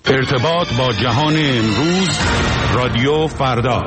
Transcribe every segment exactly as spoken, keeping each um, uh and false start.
ارتباط با جهان امروز، رادیو فردا.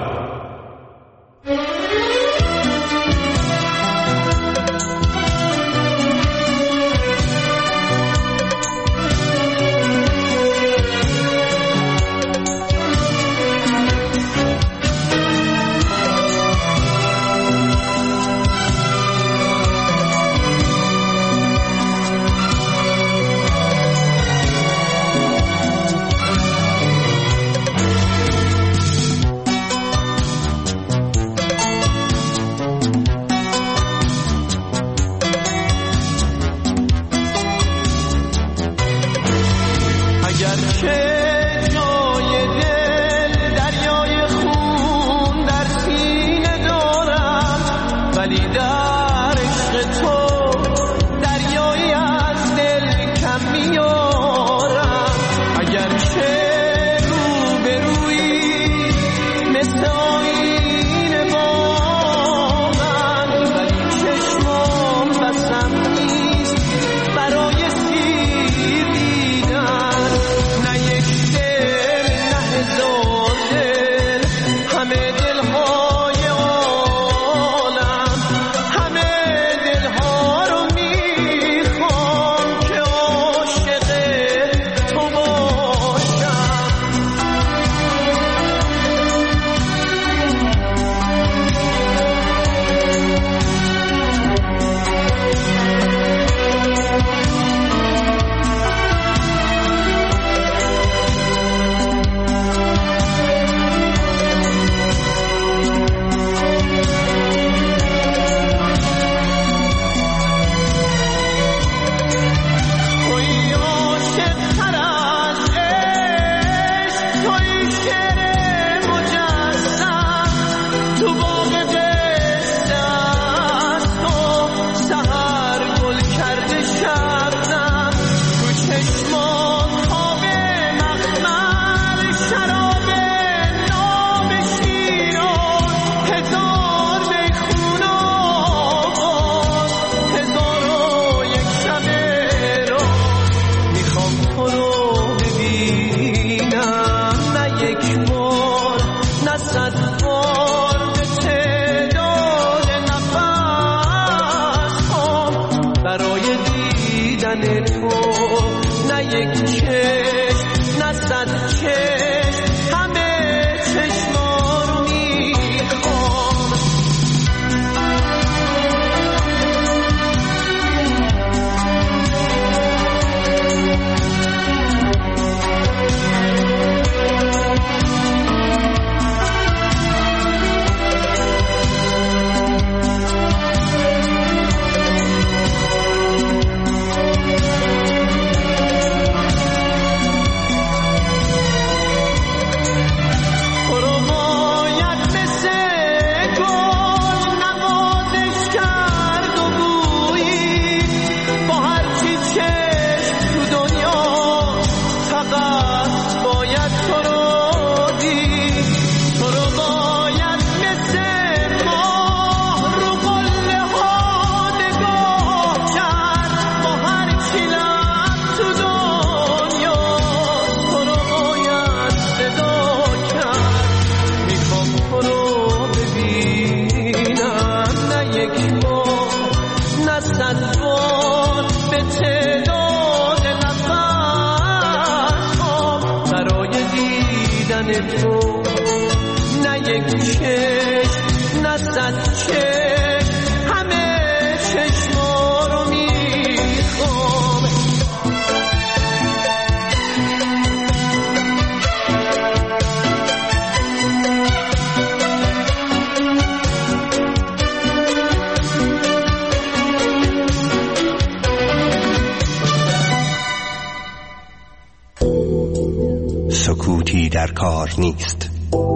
سکوتی در کار نیست.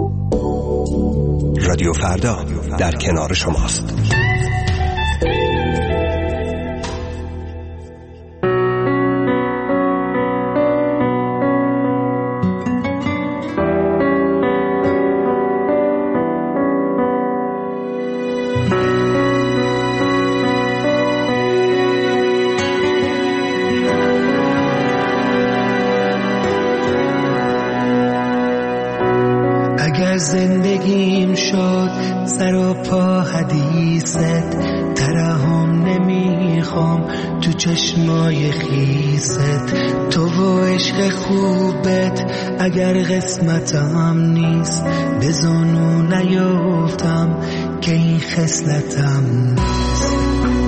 رادیو فردا در کنار شماست. سر و پا حدیثت، ترحم نمیخوام تو چشمای خیست، تو و عشق خوبت اگر قسمتم نیست، به زانو نیفتم که این خصلتم نیست.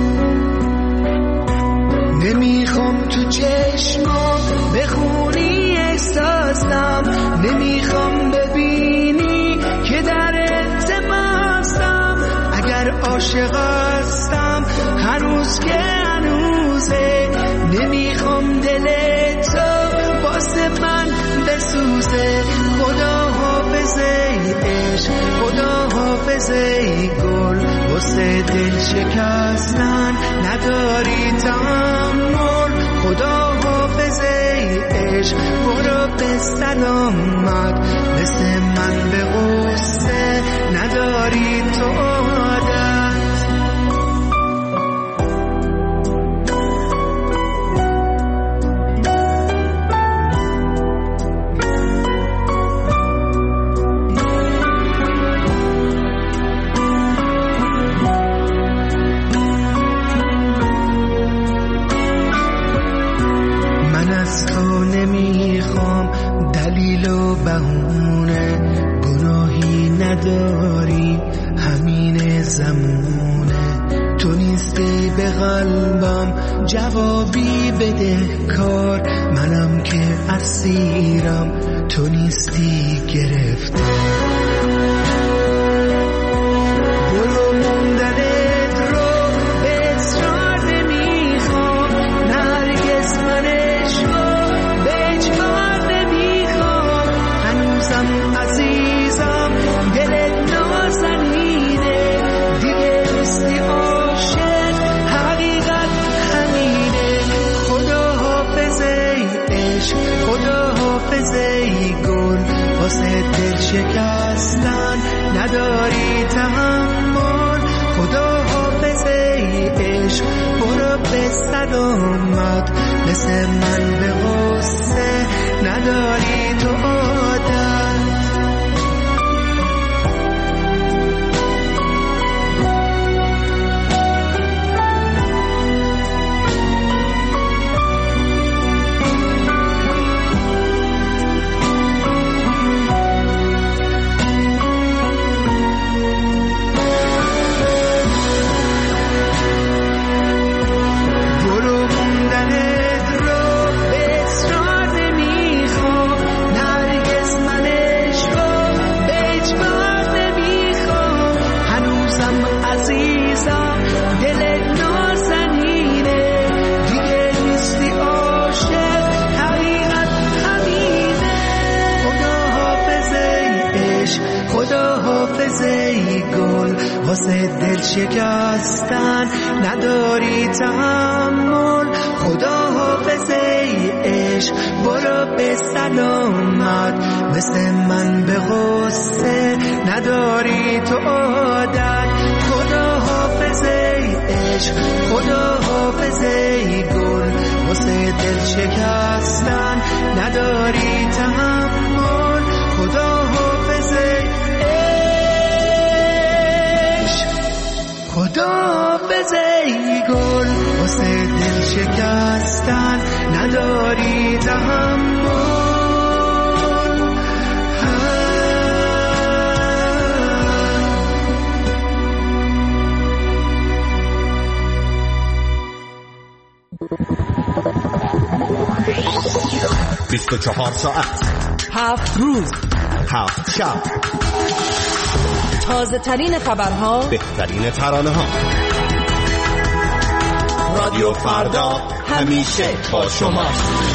نمیخوام تو چشمام بخونی احساسم، نمیخوام ببینی که در التماسم، اگر عاشق هستم هنوز که هنوزه، نمیخوام دل تو واسه من بسوزه. خدا حافظه ای عشق، خدا حافظه ای گل، واسه دل شکستن نداری تحمل. خدا حافظه ای عشق، برو به سلامت، مثل من به غصه نداری تو عادت. بهونه گناهی نداری، همین زمونه، تو نیستی به قلبم جوابی بده کار، منم که اسیرم تو نیستی گرفتار. برو موندنت رو به اصرار نمیخوام، نرگس من عشقو به اجبار نمیخوام، هنوزم عزیزم دلت نازنینه، دیگه نیستی عاشق حقیقت همینه. خدا حافظه ای عشق، خدا حافظه ای گل، واسه دل شکستن نداری تحمل. خدا حافظه ای عشق، برو به سلامت، مثل من به غصه نداری تو عادت. واسه دل شکستن نداری تحمل. خدا حافظه ای عشق، برو به سلامت، مثل من به غصه نداری تو عادت. خدا حافظه ای عشق، خدا حافظه ای گل، واسه دل شکستن نداری تحمل. خدا حافظه خدا حافظه ای گل، واسه دل شکستن نداری تحمل. بیست و چهار ساعت، هفت روز، هفت شب، تازه ترین خبرها، بهترین ترانه ها. رادیو فردا همیشه با شماست.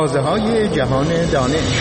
تازه‌های جهان دانش.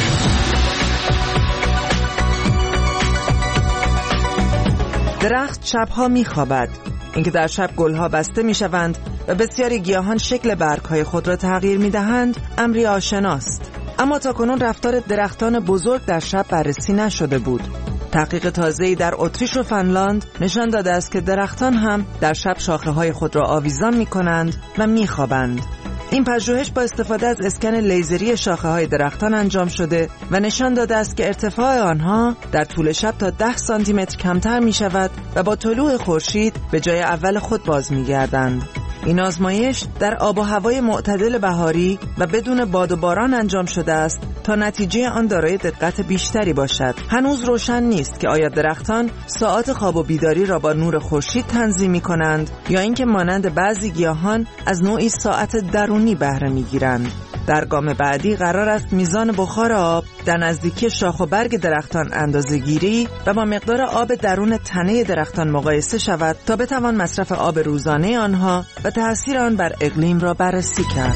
درخت شبها می‌خوابد. اینکه در شب گلها بسته می‌شوند و بسیاری گیاهان شکل برگ‌های خود را تغییر می‌دهند، امری آشناست. اما تاکنون رفتار درختان بزرگ در شب بررسی نشده بود. تحقیق تازه‌ای در اتریش و فنلاند نشان داده است که درختان هم در شب شاخه‌های خود را آویزان می‌کنند و می‌خوابند. این پژوهش با استفاده از اسکن لیزری شاخه‌های درختان انجام شده و نشان داده است که ارتفاع آنها در طول شب تا ده سانتی متر کمتر می‌شود و با طلوع خورشید به جای اول خود باز می‌گردند. این آزمایش در آب و هوای معتدل بهاری و بدون باد و باران انجام شده است تا نتیجه آن دارای دقت بیشتری باشد. هنوز روشن نیست که آیا درختان ساعات خواب و بیداری را با نور خورشید تنظیم می‌کنند یا اینکه مانند بعضی گیاهان از نوعی ساعت درونی بهره می‌گیرند. در گام بعدی قرار است میزان بخار آب در نزدیکی شاخ و برگ درختان اندازه‌گیری و با مقدار آب درون تنه درختان مقایسه شود تا بتوان مصرف آب روزانه آنها و تأثیر آن بر اقلیم را بررسی کرد.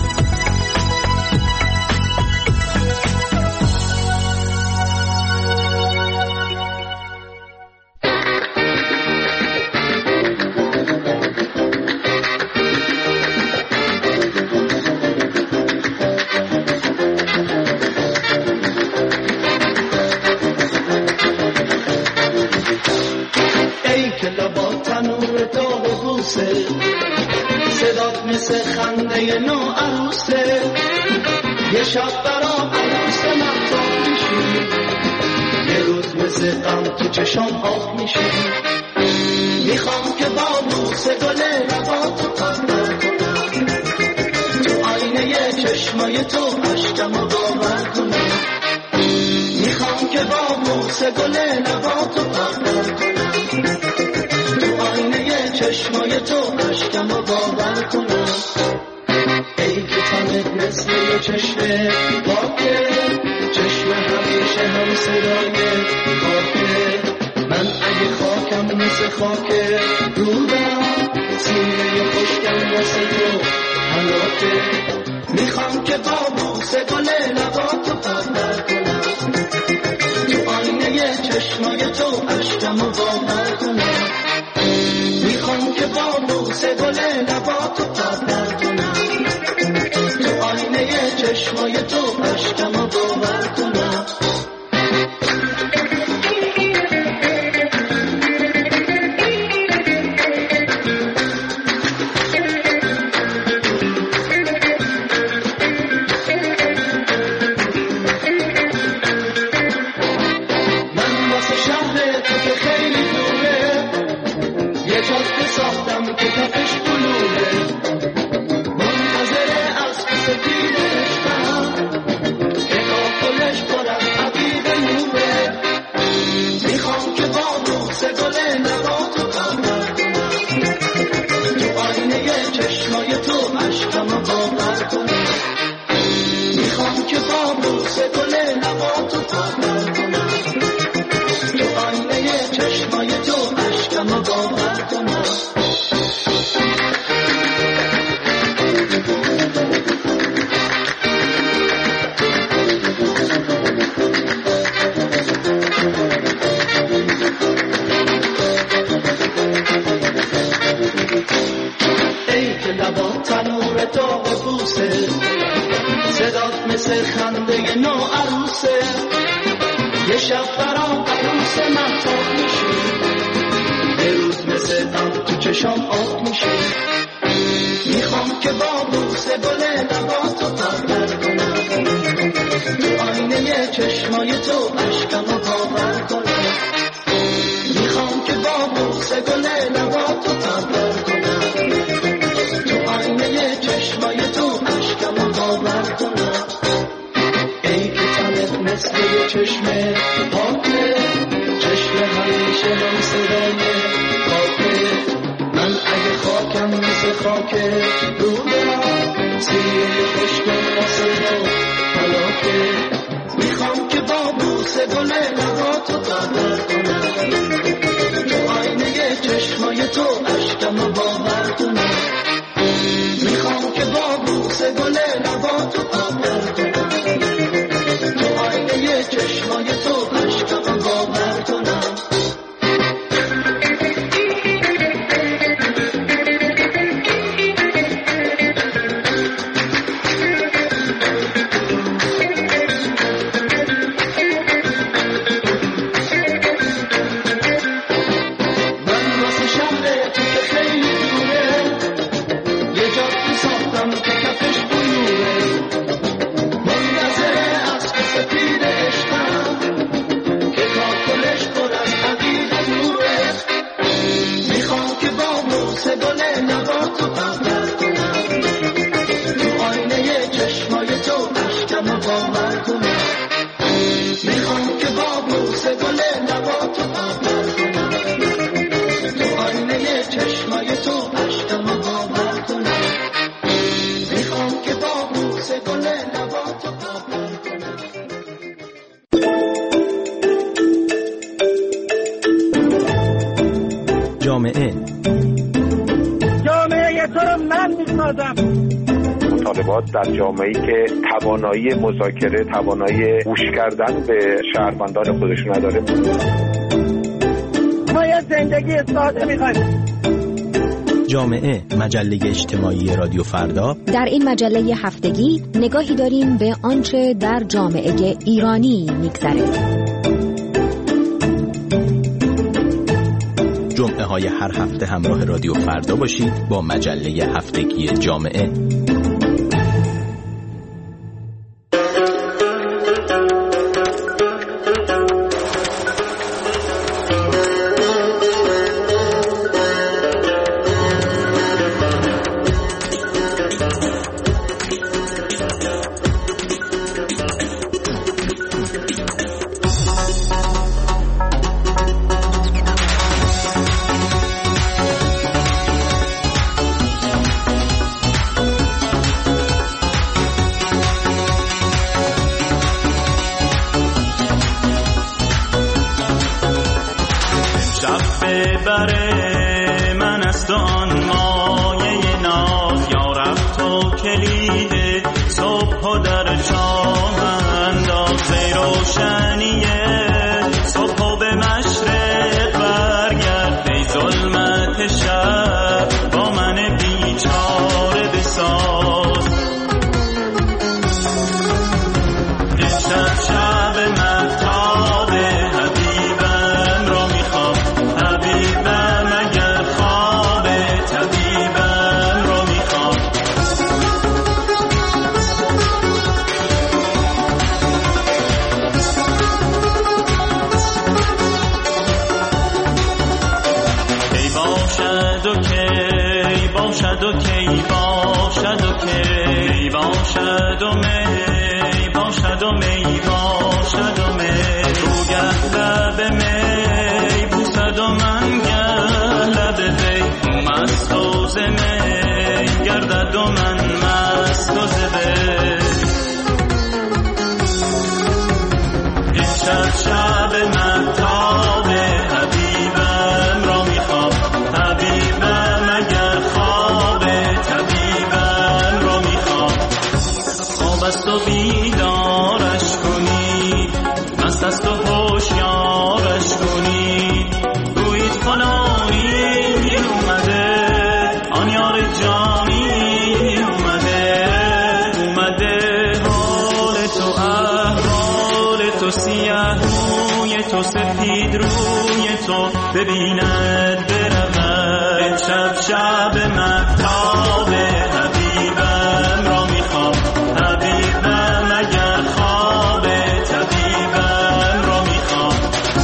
صدات مثل خنده نو عروسه، یه شب برا عروس مفتاح میشی، یه روز مثل غم تو چشام آب میشی. میخوام که با بوسه گل لباتو پرور کنم، تو آینه چشمای تو عشقمو باور کنم. میخوام که با بوسه گل لباتو پرور کنم، تو آینه چشمای تو عشقمو باور کنم. ای که تنت مثل یه چشم پاکه، چشم همیشه هم صدای خاکه. من اگه خاکم مثل خاکه رودم، سینه خشکم مثل تو حلاکه. میخوام که با بوسه گل لباتو پرور کنم، تو آینه چشمای تو عشقمو باور کنم. میخوام که با بوسه گل لباتو پرور کنم، تو آینه چشمای تو عشقمو باور کنم. من واسه شهر تو که خیلی دوره، یه جاده ساختم که تفش بلوره، منتظره از سپید عشقم که کافلش پر از حبیب نوره. میخوام که با بوسه گل لباتو پرور کنم، تو آینه چشمای تو عشقمو باور کنم. میخوام که با بوسه گل لباتو پرور کنم، تو آینه چشمای تو عشقمو باور کنم. ای که لبات تنور تو ببوسه، صدات مثل خنده نو عروسه، یه شب برام عروس مفتاح میشی، یه روز مثل غم تو چشام آب میشی. میخوام که با بوسه گل لباتو پرور کنم، تو آینه چشمای تو عشقمو باور کنم. میخوام که با بوسه گل لباتو پرور کنم، تو آینه چشمای تو عشقمو باور کنم. ای که تنت مثل یه چشم پاکه، چشم همیشه هم صدای خاکه. من اگه خاکم مثل خاکه رودم، سینه خشکم واسه تو حلاکه. میخوام که با بوسه گل لباتو پرور کنم، تو آینه چشمای تو عشقمو باور کنم. میخوام که با بوسه گل لباتو پرور کنم، جامعه. جامعه تو رو من میسازم. مطالبات در جامعه‌ای که توانایی مذاکره، توانایی گوش کردن به شهروندان خودش نداره. ما یه زندگی ساده می‌خوایم. جامعه، مجله اجتماعی رادیو فردا. در این مجله هفتگی نگاهی داریم به آنچه در جامعه ایرانی می‌گذره. جمعه های هر هفته همراه رادیو فردا باشید با مجله هفتگی جامعه. ببیند برود شب شب مهتاب حبیبم را میخوام حبیبم اگر خواب طبیبم را میخوام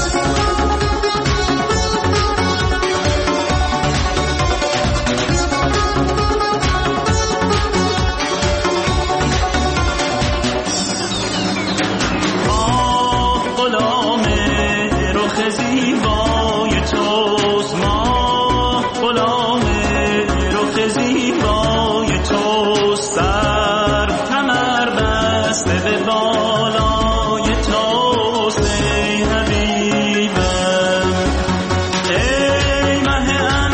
آه غلام رخ زیبای توست ما غلام رخ زیبای توست سر کمر بسته به بالای توست ای حبیبم ای مه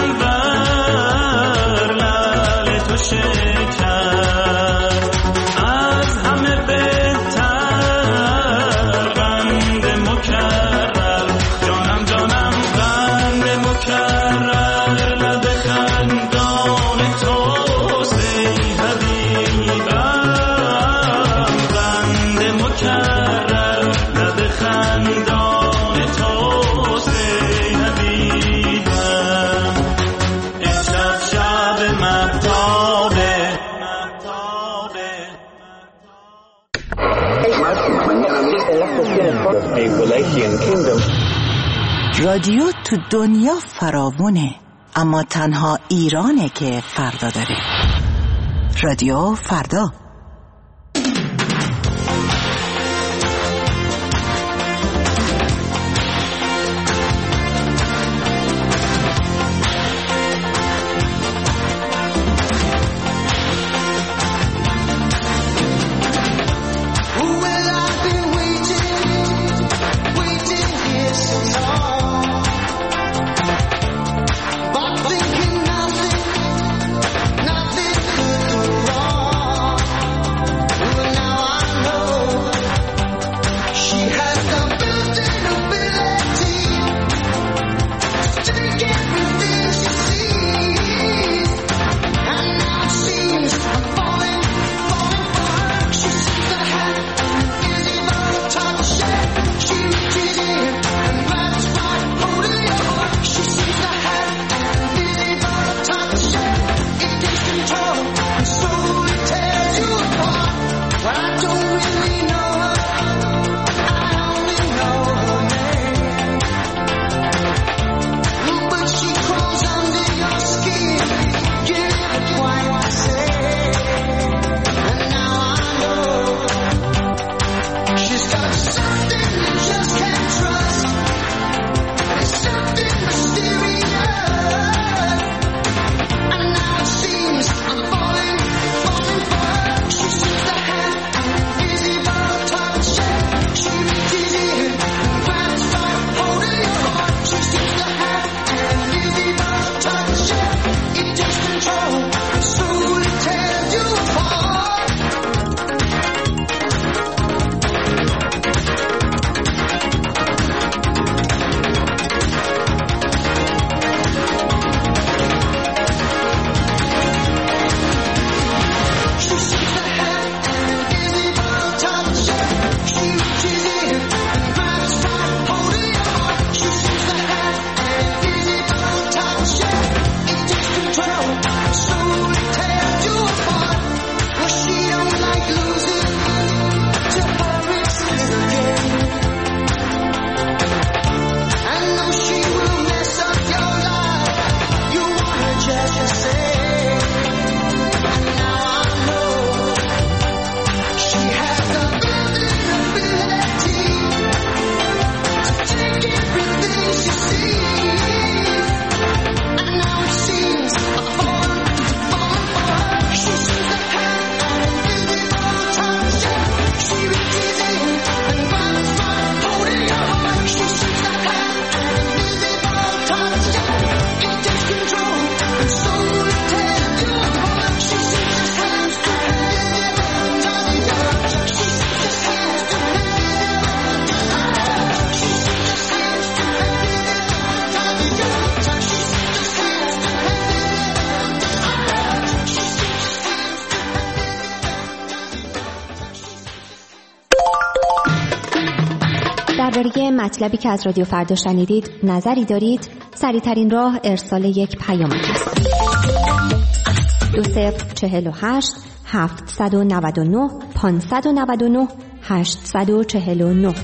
انور لعل تو شکر از همه بهتر قند مکرر جانم جانم قند مکرر لب خندان توست ای حبیبم قند مکرر لب خندان توست ای حبیبم امشب شب مهتابه رادیو تو دنیا فراوونه، اما تنها ایرانه که فردا داره. رادیو فردا. درباره مطلبی که از رادیو فردا شنیدید نظری دارید؟ سریع‌ترین راه ارسال یک پیامک است. دو صفر چهل و هشت هفتصد و نود و نه پانصد و نود و نه هشتصد و چهل و نه.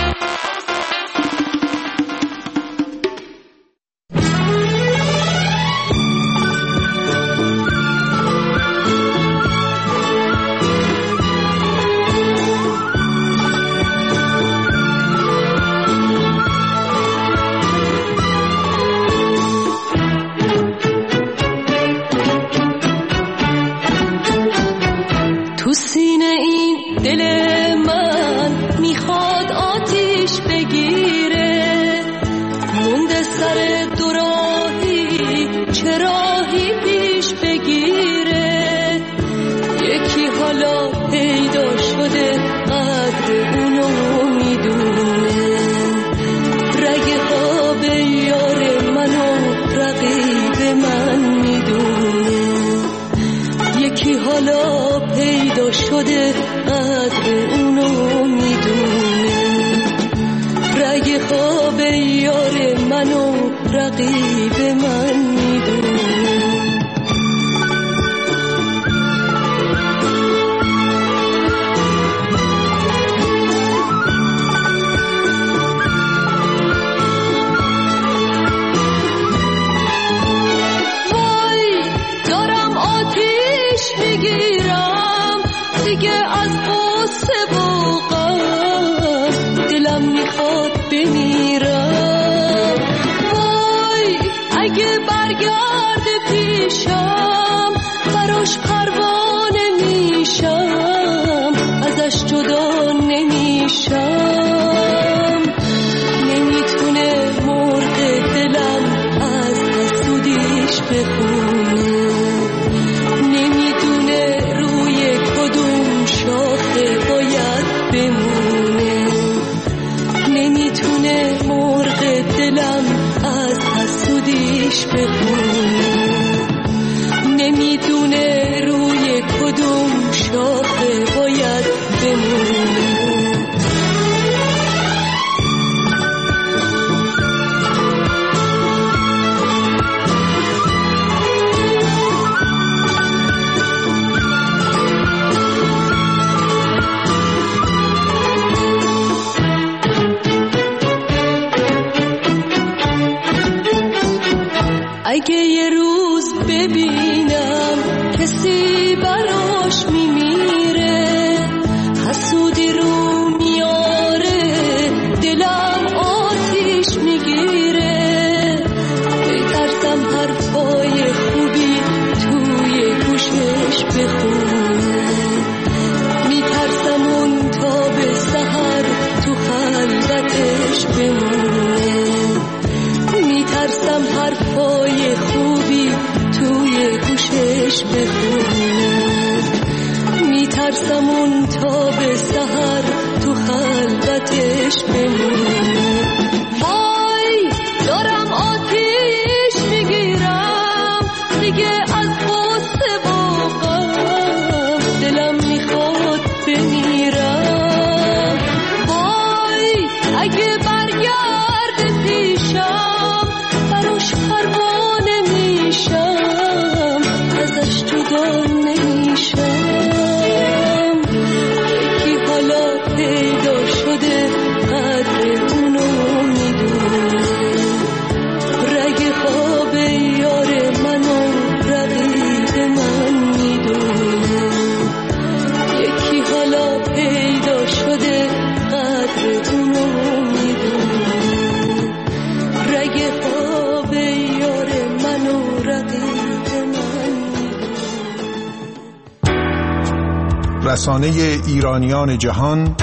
اگه یه روز ببینم کسی براش میمیره، حسودی رو میاره، دلم آتیش میگیره، بترسم حرفای خوبی توی گوشش بخونه، میترسم اون تا به سحر تو خلوتش بمونه، میترسم حرفای خوبی توی گوشش بخونه، میترسم اون تا به سحر تو خلوتش بمونه. وای دارم آتیش میگیرم دیگه از غصه و غم، دلم میخواد بمیرم. وای اگه برگرد پیشم براش پروانه میشم، ازش جدا نمیشم. یکی حالا پیدا شده قدر اونو میدونه، رگ خواب یار منو رقیب من میدونه. یکی حالا پیدا شده قدر اونو میدونه، رگ خواب یار منو رقیب من میدونه. رسانه ایرانیان جهان،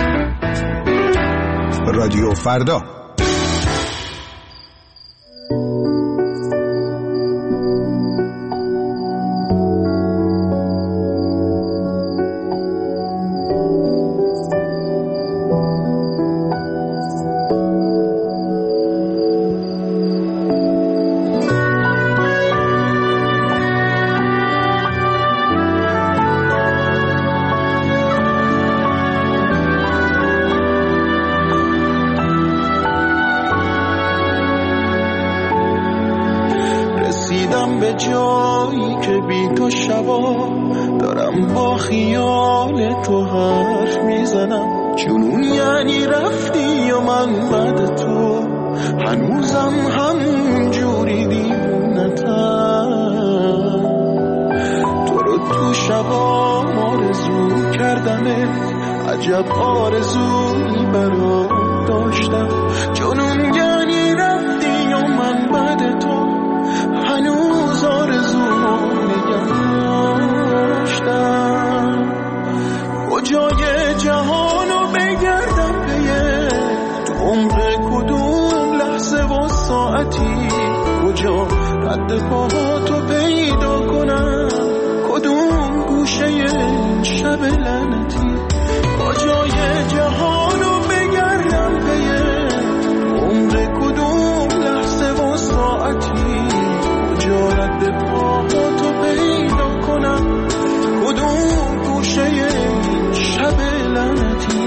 رادیو فردا. جایی که بی تو شبا دارم با خیال تو حرف میزنم. جنون یعنی رفتی و من بعد تو هنوزم همون جوری دیوونتم. تو رو تو شبا آرزو کردمت، عجب آرزویی برات داشتم. جنون یعنی رفتی و من بعد تو هنوز آرزو نگه داشتم. کجای جهانو بگردم پیه، تو عمر کدوم لحظه و ساعتی، کجا رد پاهاتو پیدا کنم، کدوم گوشه این شب لعنتی. کجای جهانو بگردم پیه، عمر کدوم لحظه و ساعتی، کجا رد پاهاتو پیدا کنم، کدوم گوشه این شب لعنتی.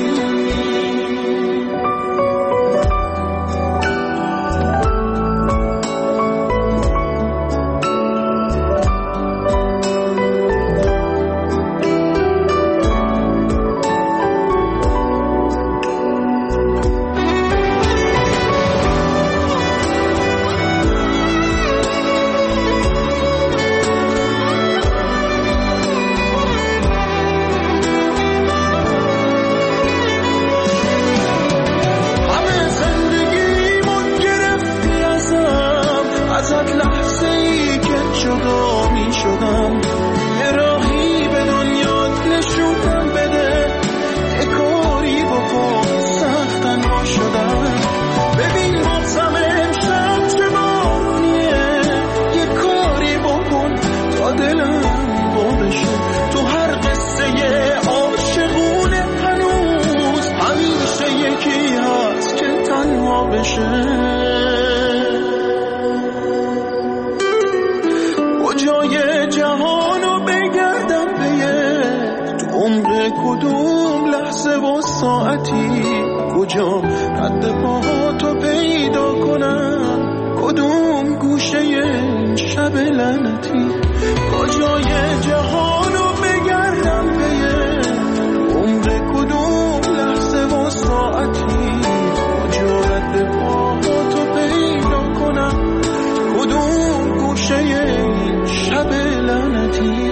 کجای جهانو بگردم پیه، تو عمر کدوم لحظه و ساعتی، کجا رد پاهاتو پیدا کنم، کدوم گوشه این شب لعنتی. کجای جهانو بگردم پیه، تو عمر کدوم لحظه و ساعتی، کجا رد پاهاتو پیدا کنم، کدوم گوشه این شب لعنتی.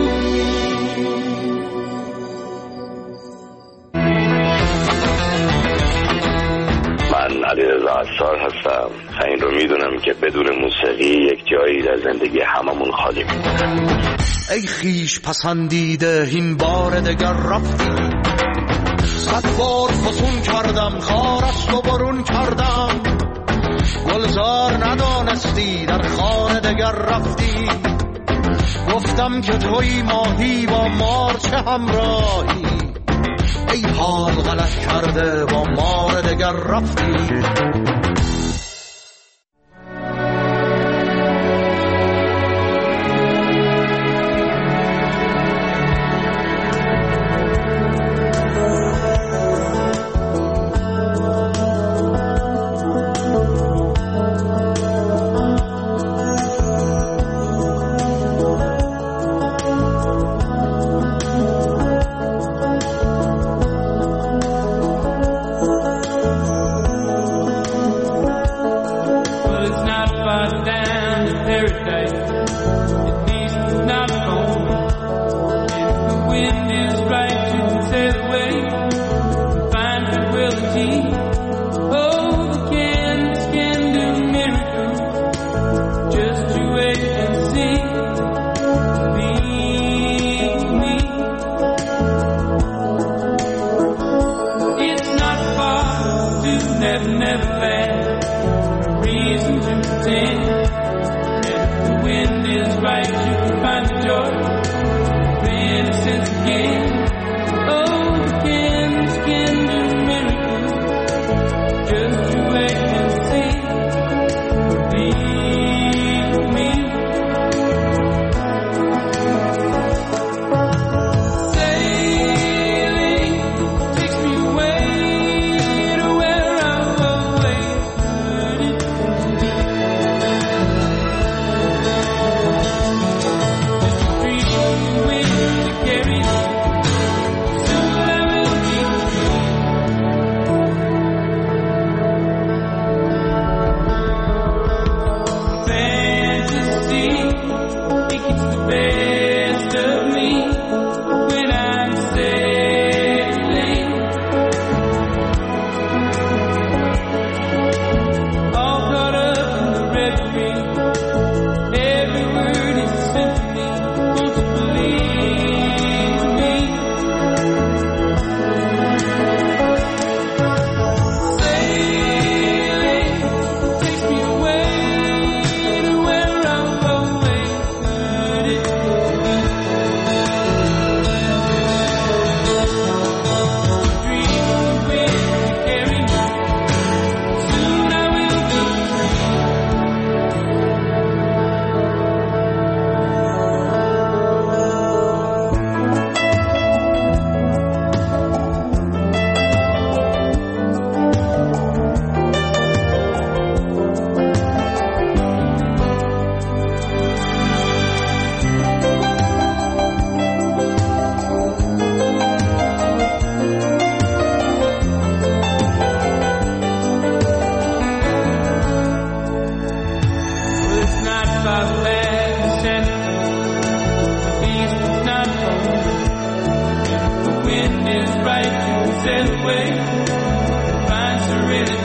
من علیرضا عصار هستم. این رو میدونم که بدون موسیقی یک جایی در زندگی هممون خالی میمونه. ای خیش پسندیده این بار دگر رفتی، صد بار فسون کردم خارست و برون کردم، گلزار ندانستی در خانه دگر رفتی، گفتم که توی ماهی با مار چه همراهی، ای حال غلط کرده با مار دگر رفتی.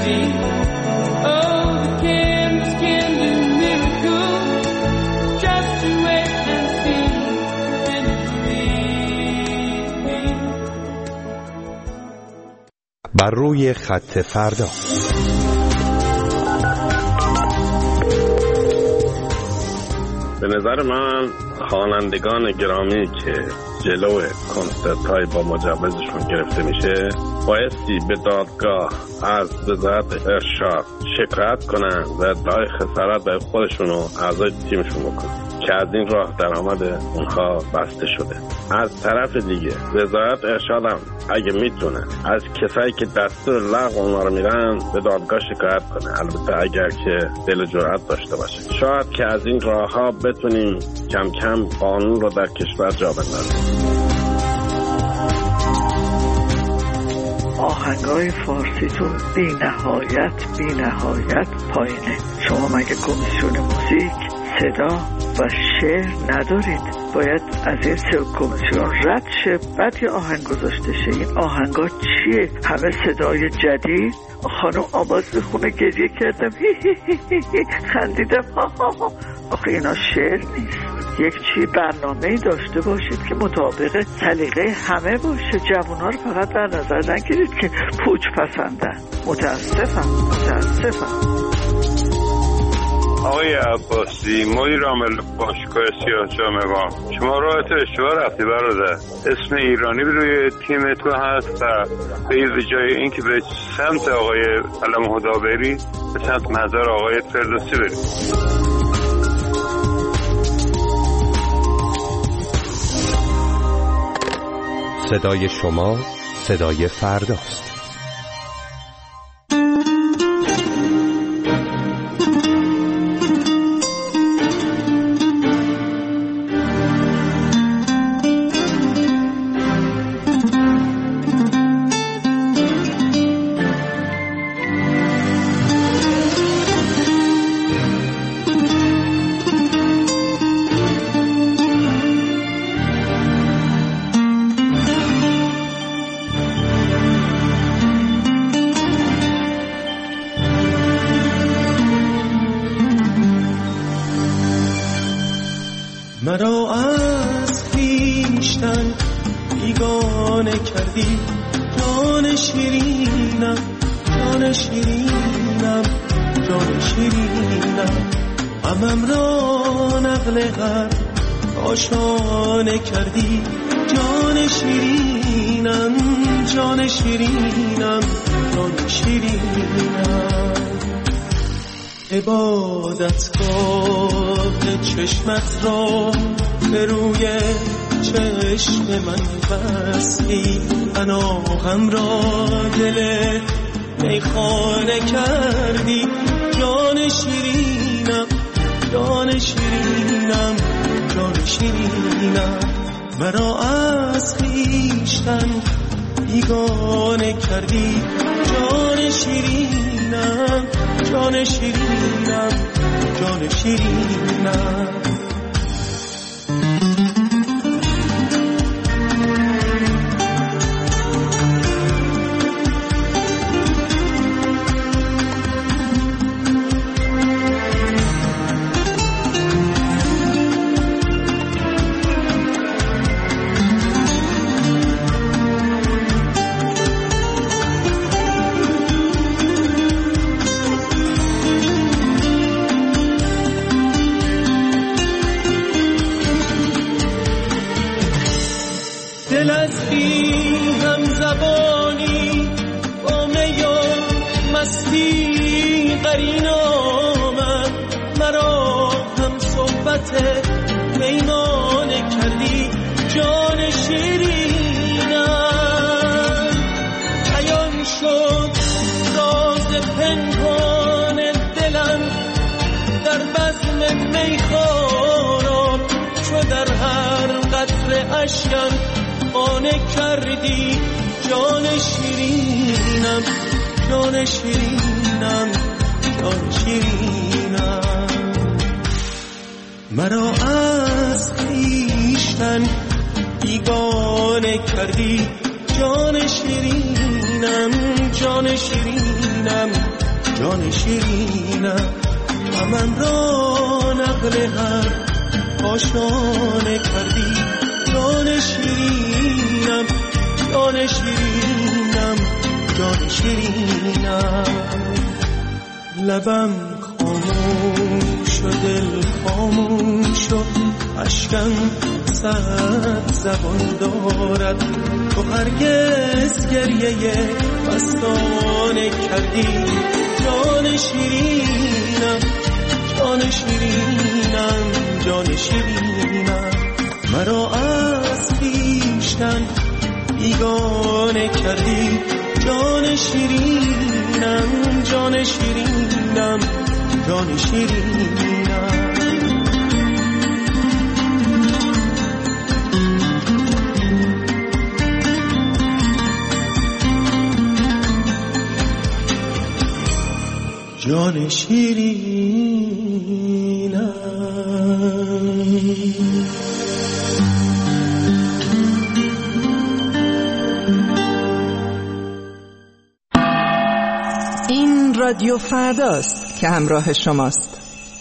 me. Oh, the chemist can do miracles. Just you wait and see and believe me. بر روی خط فردا. به نظر من خوانندگان گرامی که جلو کنسرت‌های با مجوزشون گرفته میشه بایستی به دادگاه از وزارت ارشاد شکایت کنن و ادعای خسارت به خودشون و اعضای تیمشون بکنن که از این راه درآمد اونها بسته شده. از طرف دیگه وزارت ارشاد هم اگه میتونه از کسایی که دستور لغو اونها رو میرن به دادگاه شکایت کنه، البته اگر که دل و جرأت داشته باشه. شاید که از این راه ها بتونیم کم کم قانون رو در کشور جا بندازیم. آهنگای فارسیتون بی نهایت بی نهایت پایینه. شما مگه کمیسیون موزیک، صدا و شعر ندارید؟ باید از این سه کمیسیون رد شه، بعد یه آهنگ گذاشته شه. این آهنگا چیه؟ همه صدای جدید. خانم آواز بخونه گریه کردم هی هی هی هی خندیدم ها ها ها. آخه اینا شعر نیست. یک چی برنامه‌ای داشته باشید که مطابق سلیقه همه باشه. جوونا رو فقط در نظر نگیرید که پوچ پسندن. متاسفم متاسفم. آقای عباسی، مدیر عامل باشگاه سیاه‌چالوان، شما راحت اشتباه رفتی برادر. اسم ایرانی روی تیم تو هست و به جای اینکه به سمت آقای علم هدا بری، به سمت مزار آقای فردوسی بری. صدای شما صدای فرداست. مرا از خویشتن بیگانه کردی، جان شیرینم جان شیرینم جان شیرینم، غمم را نقل غم آشانه کردی، جان شیرینم جان شیرینم جان شیرینم. عبادتگاه چشمت را به روی چشم من بستی، اناغم را دل میخانه کردی، جان شیرینم جان شیرینم جان شیرینم. مرا از خویشتن بیگانه کردی، جان شیرینم جان شیرینم جان شیرینم. دل از بی هم زبانی با می و مستی قرین آمد، مرا هم صحبت پیمانه کردی، جان شیرینم. عیان شد راز پنهان دلم در بزم میخواران، چو در هر قطره اشکم خانه کردی، جان شیرینم جان شیرینم جان شیرینم. مرا از خویشتن بیگانه کردی، جان شیرینم جان شیرینم جان شیرینم من را نقل هر کاشانه کردی جان شیرینم جان شیرینم جان شیرینم لبم خاموش و دل خاموش و اشکم صد زبان دارد تو هرگز گریه مستانه کردی جان شیرینم جان شیرینم جان شیرینم مرا از خویشتن بیگانه کردی جان شیرینم جان شیرینم جان شیرینم جان شیرینم. این رادیو فرداست که همراه شماست.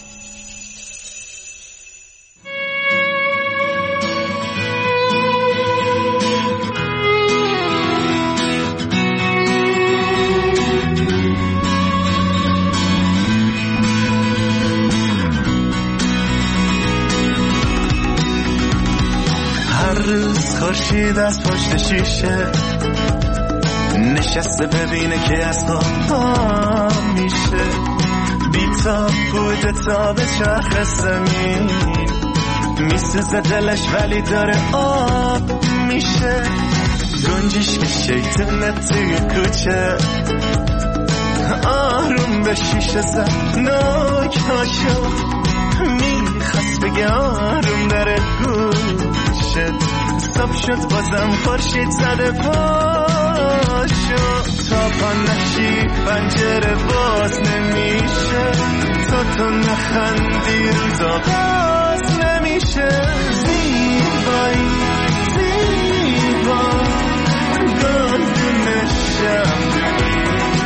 خورشید از پشت شیشه نشسته ببینه که از خواب میشه بی‌تاب بوده تا به چرخ زمین میسوزه دلش ولی داره آب میشه گنجش که شیطونه توی کوچه آروم به شیشه زد ناک هاشو میخواست بگه آروم داره گوشه صبح شد بازم خورشید زده پاشو تا پا نشی پنجره باز نمیشه تا تو نخندی روزا باز نمیشه زیبایی زیبا گلدون شمدونی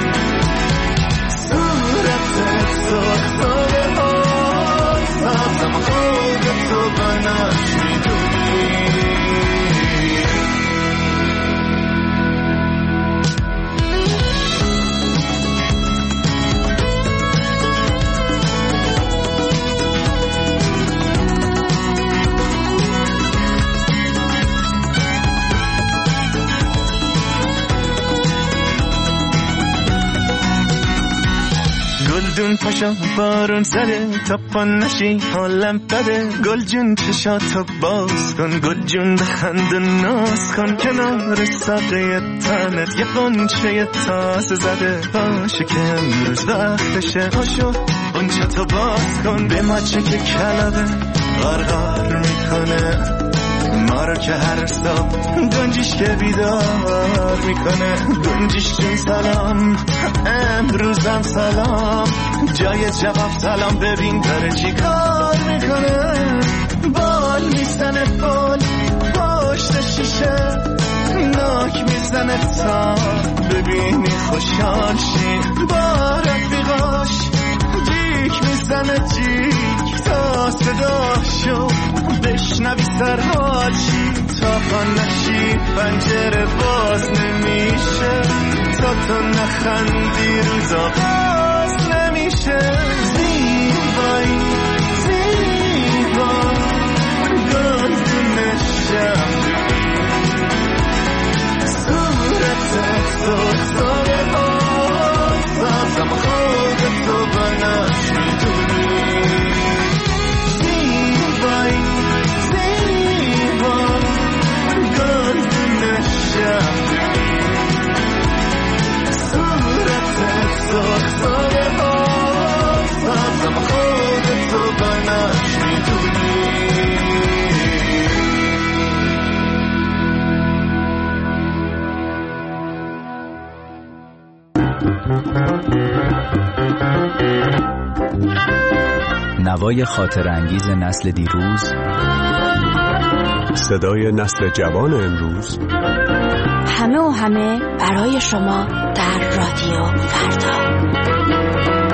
صورتت سختاره ها سازم خودتو بناش میدونی گلدون پاشا بارون زده تا پا نشی حالم بده گل جون چشاتو باز کن گل جون بخند و ناز کن کنار ساقه تنت یه قنچه تازه زده باشه که امروز وقتشه پاشو قنچتو باز کن به مچه که کلبه غرغر میکنه ما رو که هر صبح گنجیش که بیدار میکنه گنجیش جون سلام امروزم سلام جای جواب سلام ببین داره چی کار میکنه بال میزنه بال پشت شیشه ناک میزنه تا ببینی خوشحال شی با رفیقاش جیک میزنه جیک تا صداشو بشنوی سرحال شی تا پا نشی پنجره باز نمیشه تا تو نخندی روزا باز نمیشه زیبایی زیبا گلدون شمدونی صورتت سختاره ها سازم خودتو بناش میدونی زیبایی زیبا گلدون شمدونی صورتت سختاره ها سازم خودتو بناش میدونی نوای خاطر انگیز نسل دیروز، صدای نسل جوان امروز، همه و همه برای شما در رادیو فردا.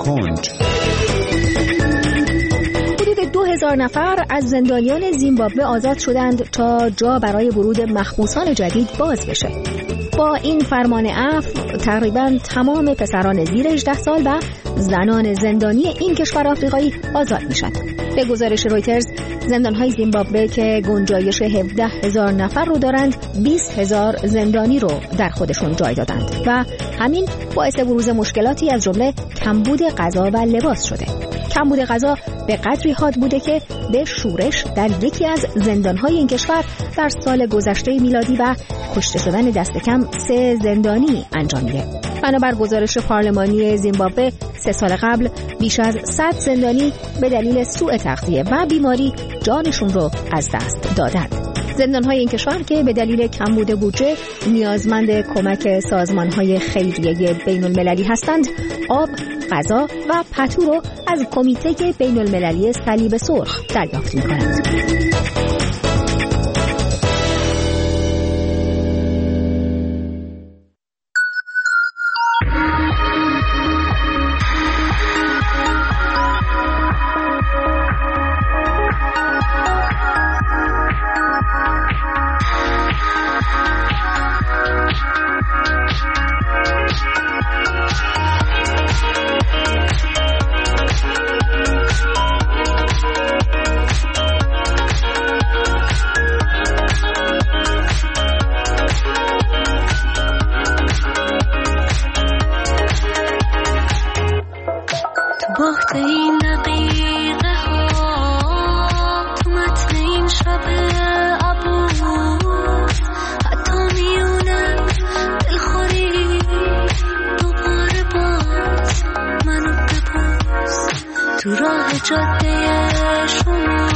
کنج. حدود دو هزار نفر از زندانیان زیمبابوه آزاد شدند تا جا برای ورود محبوسان جدید باز بشه. با این فرمان عفو تقریباً تمام پسران زیر هجده سال و زنان زندانی این کشور آفریقایی آزاد میشن. به گزارش رویترز زندان‌های زیمبابوه که گنجایش هفده هزار نفر رو دارند بیست هزار زندانی رو در خودشون جای دادند و همین باعث بروز مشکلاتی از جمله کمبود غذا و لباس شده. کمبود غذا به قدری حاد بوده که به شورش در یکی از زندان‌های این کشور در سال گذشته میلادی و کشته شدن دست کم سه زندانی انجام میده. بنابر گزارش پارلمانی زیمبابوه سه سال قبل بیش از صد زندانی به دلیل سوء تغذیه و بیماری جانشون رو از دست دادند. زندان‌های این کشور که به دلیل کمبود بودجه نیازمند کمک سازمان‌های خیریه بین‌المللی هستند، آب، غذا و پتو رو از کمیته بین‌المللی صلیب سرخ دریافت می‌کنند. باخت این دقیقه ها تو متن این شب عبود، حتی میونم دلخوری دوباره باز منو ببوس تو راه جاده شما.